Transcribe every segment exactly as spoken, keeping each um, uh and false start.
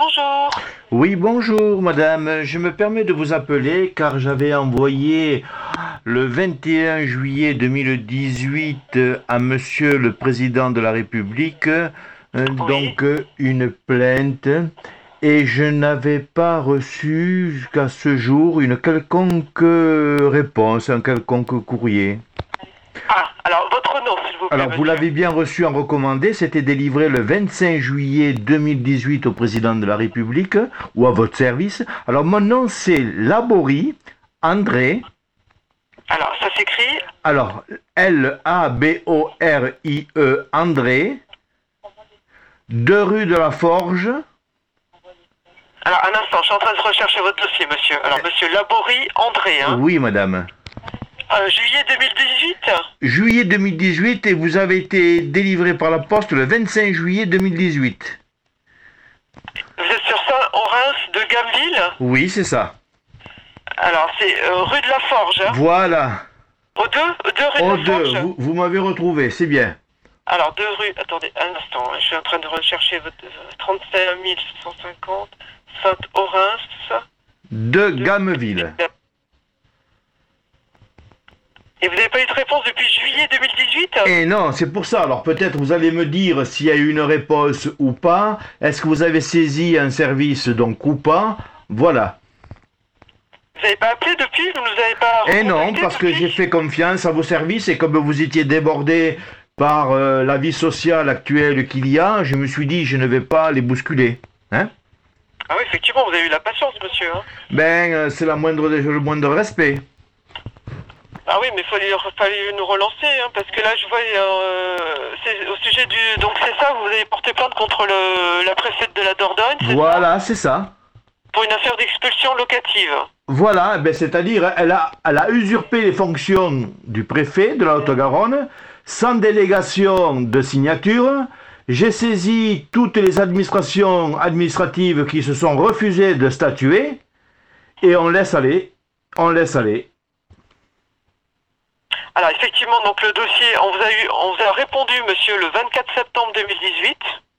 bonjour. Oui, bonjour madame. Je me permets de vous appeler car j'avais envoyé le vingt et un juillet deux mille dix-huit à monsieur le président de la République euh, Oui. donc euh, une plainte et je n'avais pas reçu jusqu'à ce jour une quelconque euh, réponse, un quelconque courrier. Ah, alors votre nom, s'il vous plaît, Alors, vous monsieur. l'avez bien reçu en recommandé, c'était délivré le vingt-cinq juillet deux mille dix-huit au président de la République ou à votre service. Alors, mon nom c'est Laborie André. Alors, ça s'écrit. Alors, L A B O R I E André, deux rue de la Forge. Alors, un instant, je suis en train de rechercher votre dossier, monsieur. Alors, monsieur Laborie André, hein. Oui, madame. Euh, juillet deux mille dix-huit. Juillet deux mille dix-huit et vous avez été délivré par la poste le vingt-cinq juillet deux mille dix-huit. Vous êtes sur Saint-Orens de Gameville. Oui, c'est ça. Alors, c'est euh, rue de la Forge, hein. Voilà. Au deux, au deux rue Oh, de la deux, Forge. vous, vous m'avez retrouvé, c'est bien. Alors, deux rue. Attendez, un instant, hein, je suis en train de rechercher votre euh, trente-cinq mille cent cinquante Saint-Orens. De Gameville. Et vous n'avez pas eu de réponse depuis juillet deux mille dix-huit? Et non, c'est pour ça. Alors peut-être vous allez me dire s'il y a eu une réponse ou pas. Est-ce que vous avez saisi un service donc ou pas? Voilà. Vous n'avez pas appelé depuis? Vous nous avez pas Et non, recontacté parce que depuis? j'ai fait confiance à vos services et comme vous étiez débordé par euh, la vie sociale actuelle qu'il y a, je me suis dit je ne vais pas les bousculer. Hein? Ah oui, effectivement, vous avez eu la patience, monsieur. Hein. Ben, euh, c'est la moindre, le moindre respect. Ah oui, mais il fallait, fallait nous relancer, hein, parce que là, je vois, euh, c'est au sujet du... Donc c'est ça, vous avez porté plainte contre le, la préfète de la Dordogne, c'est ça? Voilà, c'est ça. Pour une affaire d'expulsion locative. Voilà, ben c'est-à-dire elle a, elle a usurpé les fonctions du préfet de la Haute-Garonne sans délégation de signature. J'ai saisi toutes les administrations administratives qui se sont refusées de statuer et on laisse aller, on laisse aller. Alors effectivement, donc le dossier, on vous a eu, on vous a répondu, monsieur, le vingt-quatre septembre deux mille dix-huit.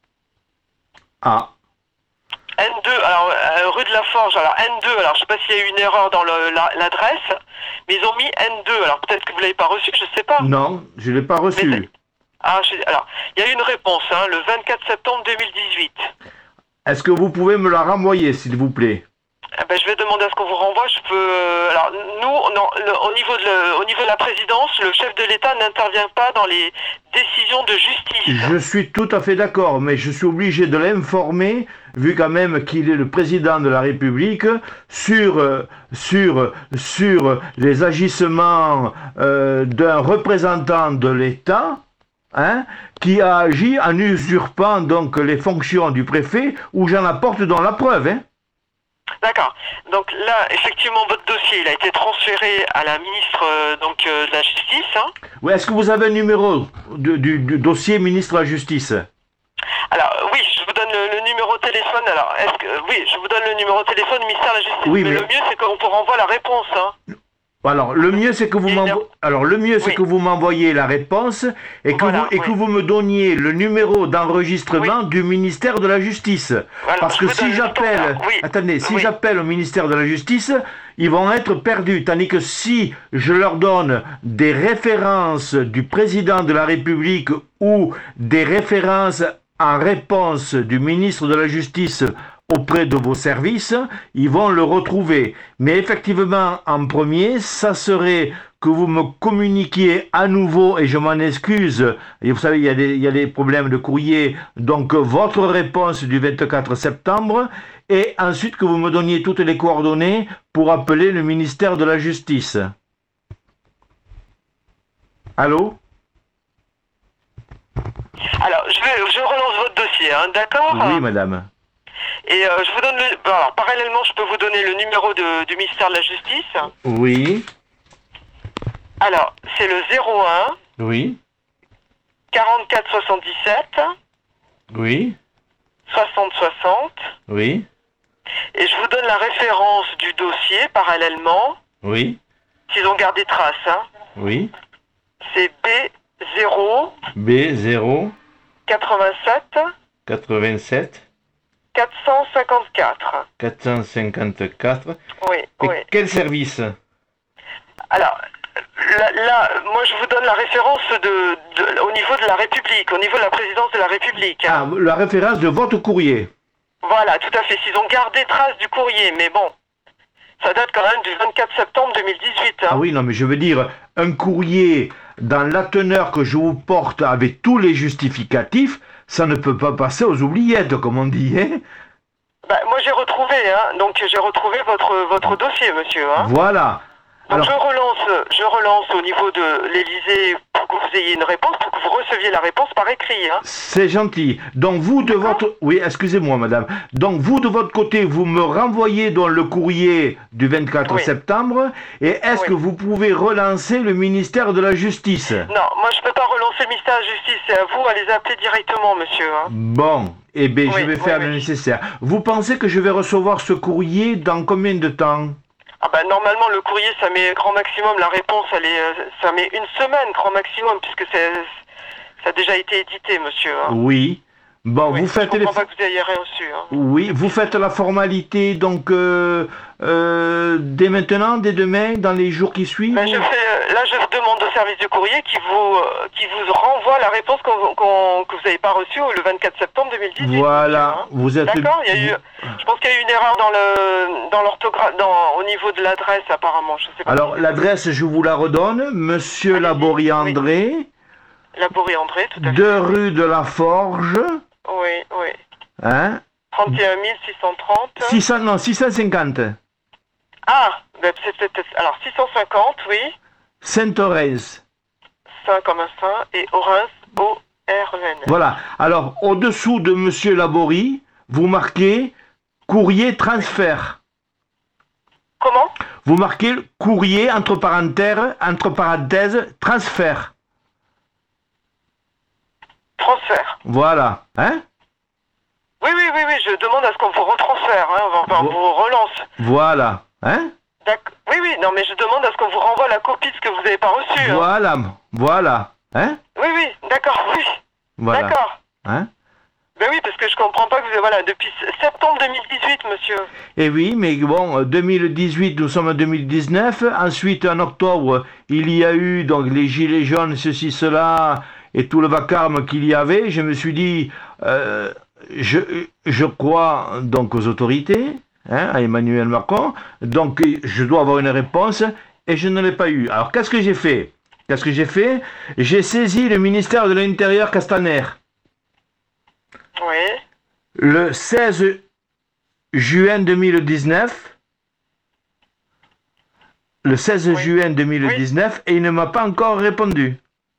Ah, N deux, alors euh, rue de la Forge, alors N deux, alors je sais pas s'il y a eu une erreur dans le- la- l'adresse, mais ils ont mis N deux, alors peut-être que vous l'avez pas reçu, je sais pas. non, je ne l'ai pas reçu. Mais- Ah, je- alors, il y a eu une réponse, hein, le vingt-quatre septembre deux mille dix-huit. Est-ce que vous pouvez me la renvoyer, s'il vous plaît? Eh ben, je vais demander à ce qu'on vous renvoie. Je peux. euh, Alors, nous, non, le- au niveau de le- au niveau de la présidence, le chef de l'État n'intervient pas dans les décisions de justice. Je suis tout à fait d'accord, mais je suis obligé de l'informer, vu quand même qu'il est le président de la République, sur, euh, sur, sur les agissements euh, d'un représentant de l'État, hein, qui a agi en usurpant donc les fonctions du préfet, où j'en apporte dans la preuve. Hein. D'accord. Donc là, effectivement, votre dossier, il a été transféré à la ministre euh, donc euh, de la Justice. Hein. Ouais, est-ce que vous avez un numéro de- du, du dossier ministre de la Justice? Alors oui, je vous donne le, le numéro de téléphone. Alors, est-ce que oui, je vous donne le numéro de téléphone du ministère de la Justice. Oui, mais, mais- le mieux, c'est qu'on vous renvoie la réponse. Hein. Alors le mieux c'est que vous Il y a une- m'envo- alors le mieux c'est Oui. que vous m'envoyiez la réponse et que Voilà, vous et oui. que vous me donniez le numéro d'enregistrement du ministère de la Justice. Voilà, Parce je que vous donne si le j'appelle standard, oui. attendez, si Oui. j'appelle au ministère de la Justice, ils vont être perdus tandis que si je leur donne des références du président de la République ou des références en réponse du ministre de la Justice auprès de vos services, ils vont le retrouver. Mais effectivement, en premier, ça serait que vous me communiquiez à nouveau, et je m'en excuse, et vous savez, il y a des, il y a des problèmes de courrier, donc votre réponse du vingt-quatre septembre, et ensuite que vous me donniez toutes les coordonnées pour appeler le ministère de la Justice. Allô? Alors, je, vais, je relance votre dossier, hein, d'accord? Oui, madame. Et euh, je vous donne le... Alors, parallèlement, je peux vous donner le numéro de, du ministère de la Justice. Oui, Alors, c'est le zéro un oui, quarante-quatre soixante-dix-sept oui, soixante soixante. oui, Et je vous donne la référence du dossier, parallèlement, oui, s'ils ont gardé trace. Hein. oui. C'est B zéro B zéro quatre-vingt-sept quatre-vingt-sept quatre cent cinquante-quatre. quatre cent cinquante-quatre. Oui, Et oui. quel service? Alors, là, là, moi je vous donne la référence de, de- au niveau de la République, au niveau de la présidence de la République. Ah, hein. la référence de votre courrier. Voilà, tout à fait. S'ils ont gardé trace du courrier, mais bon, ça date quand même du vingt-quatre septembre deux mille dix-huit. hein. Ah oui, non, mais je veux dire, un courrier dans la teneur que je vous porte avec tous les justificatifs, ça ne peut pas passer aux oubliettes, comme on dit, hein? Bah, moi j'ai retrouvé, hein, donc j'ai retrouvé votre, votre dossier, monsieur. Hein. Voilà. Donc Alors, je relance, je relance au niveau de l'Élysée pour que vous ayez une réponse, pour que vous receviez la réponse par écrit. Hein. c'est gentil. Donc vous de votre... Oui, excusez-moi, madame. Donc vous de votre côté, vous me renvoyez dans le courrier du vingt-quatre Oui. septembre. Et est-ce Oui. que vous pouvez relancer le ministère de la Justice? Non, moi je peux pas relancer le ministère de la Justice, c'est à vous à les appeler directement, monsieur. Hein. Bon, eh bien, je Oui, vais oui, faire oui. le nécessaire. Vous pensez que je vais recevoir ce courrier dans combien de temps? Ah bah normalement le courrier ça met grand maximum, la réponse elle est, euh, ça met une semaine grand maximum puisque c'est, ça a déjà été édité, monsieur. Hein. Oui. Bon, Oui, vous je faites les... comprends pas que vous ayez rien reçu. Hein. Oui, vous faites la formalité donc euh, euh, dès maintenant, dès demain, dans les jours qui suivent. Ben, je fais, euh, là, je demande au service du courrier qui vous, euh, qui vous renvoie la réponse qu'on, qu'on- que vous n'avez pas reçue le vingt-quatre septembre deux mille dix-huit. Voilà, monsieur, hein. vous êtes. D'accord, il y a eu, je pense qu'il y a eu une erreur dans le, dans l'orthographe, dans, au niveau de l'adresse apparemment. Je sais pas. Alors l'adresse, je vous la redonne, Monsieur Allez-y, Laborie oui. André, Laborie André, tout à fait. deux rue de la Forge, Oui, oui. hein, trente et un mille six cent trente. six cents, non, six cent cinquante, Ah, ben, c'est peut-être, alors six cent cinquante, oui. Saint-Orens. Saint comme un saint et Orens, O R E N. Voilà. Alors au-dessous de Monsieur Laborie, vous marquez courrier transfert. Comment? Vous marquez courrier entre parenthèses, entre parenthèses, transfert. Transfert. Voilà. Hein? Oui, oui, oui, oui, je demande à ce qu'on vous retransfère, hein, enfin, on Vo- vous relance. Voilà. Hein? D'accord. Oui, oui, non, mais je demande à ce qu'on vous renvoie la copie de ce que vous n'avez pas reçu. hein. Voilà. Voilà. Hein? Oui, oui, d'accord, oui. Voilà. D'accord. Hein? Ben oui, parce que je comprends pas que vous avez, voilà, depuis septembre deux mille dix-huit, monsieur. Et oui, mais bon, deux mille dix-huit, nous sommes en deux mille dix-neuf. Ensuite, en octobre, il y a eu donc les gilets jaunes, ceci, cela, et tout le vacarme qu'il y avait. Je me suis dit, euh, je, je crois donc aux autorités, hein, à Emmanuel Macron, donc je dois avoir une réponse, et je ne l'ai pas eu. Alors, qu'est-ce que j'ai fait? Qu'est-ce que j'ai fait? J'ai saisi le ministère de l'Intérieur Castaner. Oui. Le seize juin deux mille dix-neuf, le seize Oui. juin deux mille dix-neuf, et il ne m'a pas encore répondu.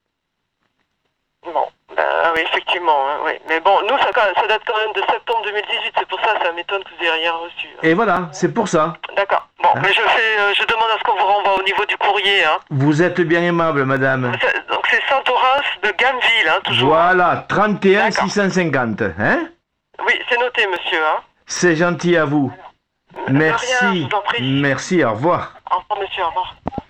Bon, ben oui, effectivement, hein, oui. Mais bon, nous, ça, quand- ça date quand même de septembre deux mille dix-huit, c'est pour ça, ça m'étonne que vous n'ayez rien reçu. hein. Et voilà, c'est pour ça. D'accord. Bon, Hein? mais je fais, euh, je demande à ce qu'on vous renvoie au niveau du courrier, hein. Vous êtes bien aimable, madame. C'est- Donc c'est Saint-Orens de Gameville, hein, toujours. Voilà, trente et un D'accord. six cent cinquante. Hein? Oui, c'est noté, monsieur, hein. C'est gentil à vous. De rien, Merci. je vous en prie. Merci, au revoir. Au revoir, monsieur, au revoir.